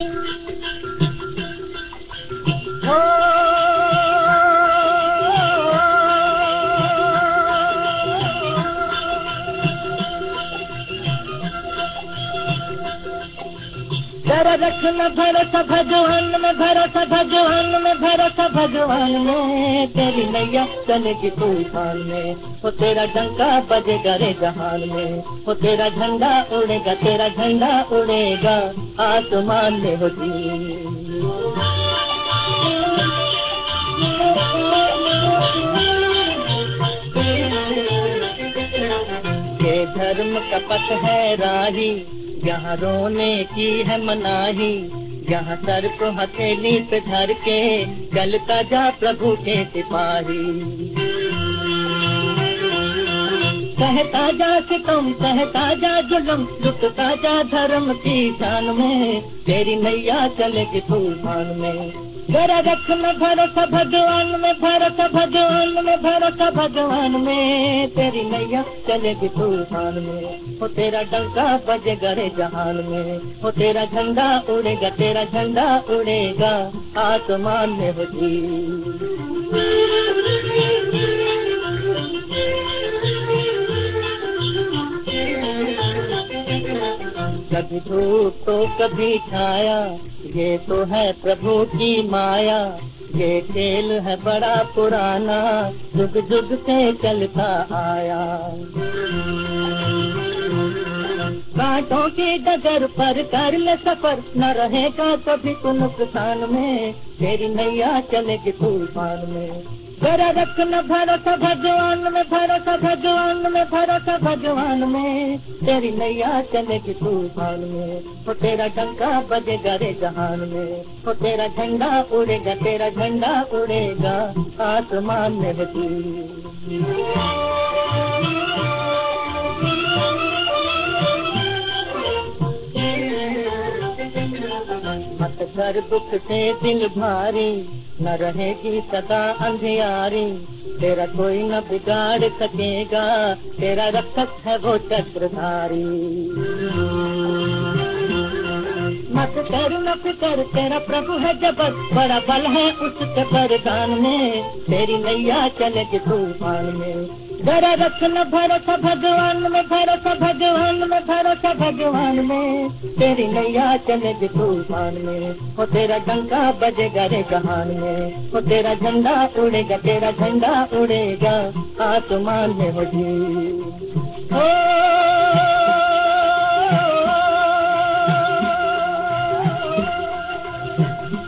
जरा रखना भरोसा भगवान में, भरोसा भगवान में, भरोसा भगवान में। तेरी नैया चलेगी तूफान में, वो तेरा डंका बजेगा रे जहान में। वो तेरा झंडा उड़ेगा, तेरा झंडा उड़ेगा आसमान में हो जी। ये धर्म का पथ है राही, यहाँ रोने की है मनाही। यहाँ सर को हथेली पे धर के चलता जा प्रभु के सिपाही। सहता जा सितम, सहता जा जुल्म, लुटता जा धर्म की शान में। तेरी नैया चलेगी तूफान में। जरा रखना भरोसा भगवान में, भरोसा भगवान में, भरोसा भगवान में। तेरी नैया चलेगी तूफान में, वो तेरा डंका बजेगा रे जहान में। वो तेरा झंडा उड़ेगा, तेरा झंडा उड़ेगा आसमान में हो जी। कभी धूप तो कभी छाया, ये तो है प्रभु की माया। ये खेल है बड़ा पुराना, जुग जुग से चलता आया। कांटों की डगर पर कर ले सफर, न रहेगा कभी तू नुकसान में। तेरी नैया चलेगी तूफान में। जरा रखना भरोसा भगवान में, भरोसा भगवान में, भरोसा भगवान में। तेरी नैया चलेगी तूफान में, वो तेरा डंका बजेगा रे जहान में। वो तेरा झंडा उड़ेगा, तेरा झंडा उड़ेगा आसमान में बजी। मत कर दुख से दिल भारी, न रहेगी सदा अंधियारी। तेरा कोई न बिगाड़ सकेगा, तेरा रक्षक है वो चक्रधारी। मत कर न फिकर, तेरा प्रभु है जबर, बड़ा बल है उसके वरदान में। तेरी नैया चलेगी तूफान में। जरा रखना भरोसा भगवान में, भरोसा भगवान में, भरोसा भगवान में। तेरी नैया चलेगी तूफान में, वो तेरा डंका बजेगा रे जहान में। वो तेरा झंडा उड़ेगा, तेरा झंडा उड़ेगा आसमान में हो जी। ओ